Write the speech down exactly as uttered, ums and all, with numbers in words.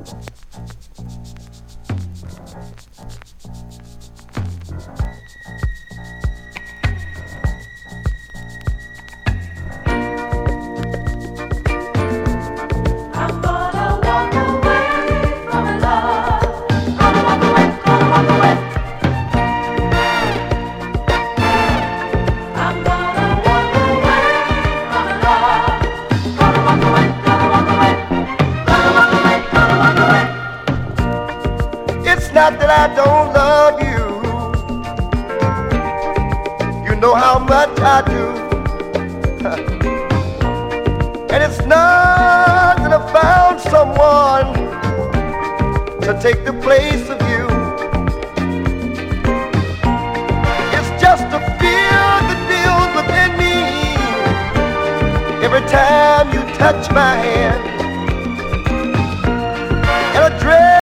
Not that I don't love you, you know how much I do. And it's not that I found someone to take the place of you. It's just a fear that builds within me every time you touch my hand.